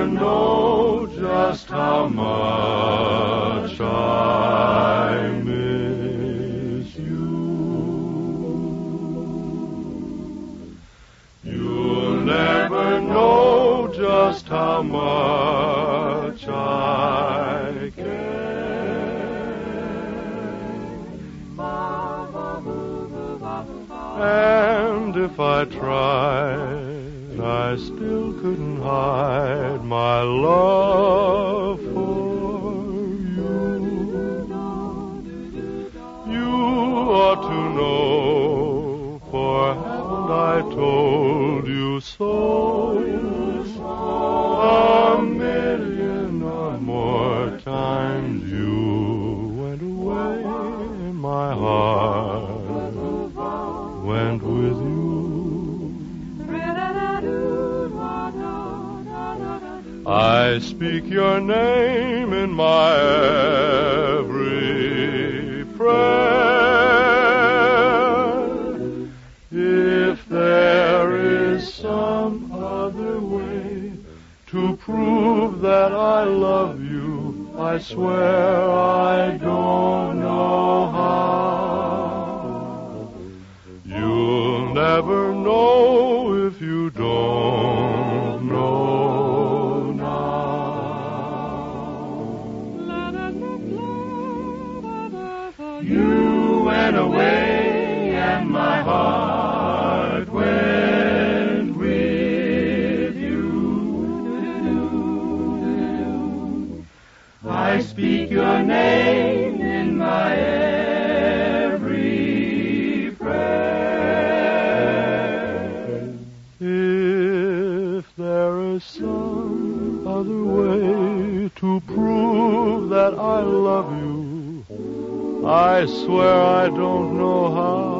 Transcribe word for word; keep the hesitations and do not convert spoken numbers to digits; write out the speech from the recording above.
never know just how much I miss you. You'll never know just how much I care. And if I tried, I still couldn't hide my love for you. You ought to know, for haven't I told you so a million or more times? You went away and my heart went with you. I speak your name in my every prayer. If there is some other way to prove that I love you, I swear I don't know how. You'll never know if you don't know. You went away and my heart went with you. I speak your name in my every prayer. If there is some other way to prove that I love you, I swear I don't know how.